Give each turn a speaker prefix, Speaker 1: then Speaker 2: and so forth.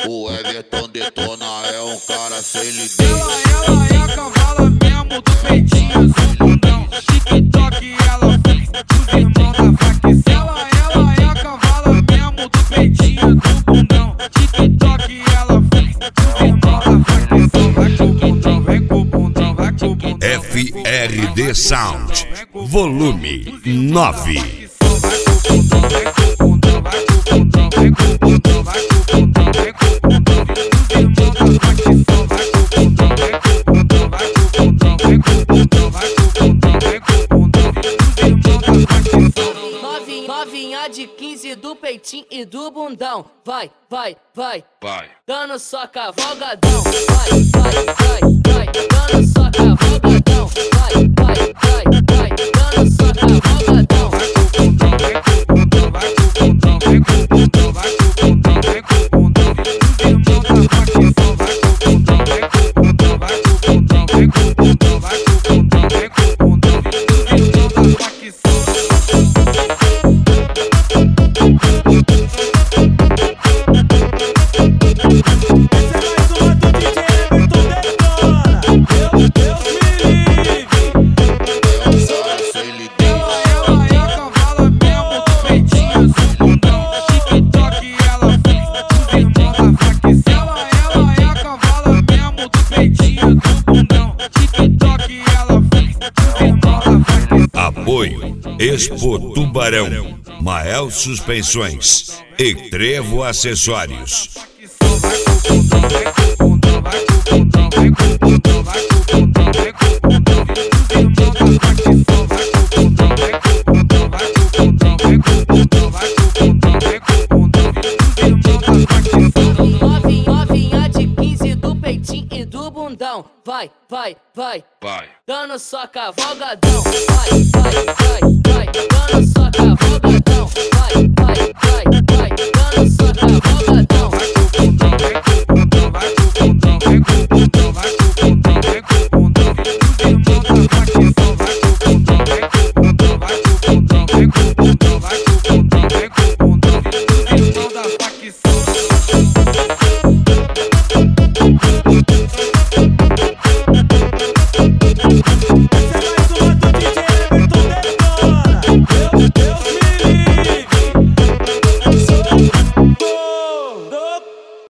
Speaker 1: O Everton detona, é um cara sem limite.
Speaker 2: Ela é a cavala mesmo do peitinho azul bundão. TikTok ela fez os irmãos da facção. Ela é a cavala mesmo do peitinho azul bundão. TikTok ela fez os irmãos da facção. Vai com o bundão, vem com o bundão, vai com o bundão.
Speaker 3: FRD Sound, volume 9.
Speaker 4: Novinha de 15 do peitinho e do bundão. Vai, vai, vai, vai. Dando só cavalgadão. Vai, vai, vai, vai. Dando só cavalgadão. Vai, vai, vai, vai. Dando só cavalgadão.
Speaker 3: Apoio Expo Tubarão, Mael Suspensões e Trevo Acessórios.
Speaker 4: Novinha de 15 do peitinho e do bundão. Vai, vai, vai, vai. Dando só cavalgadão. Vai, vai.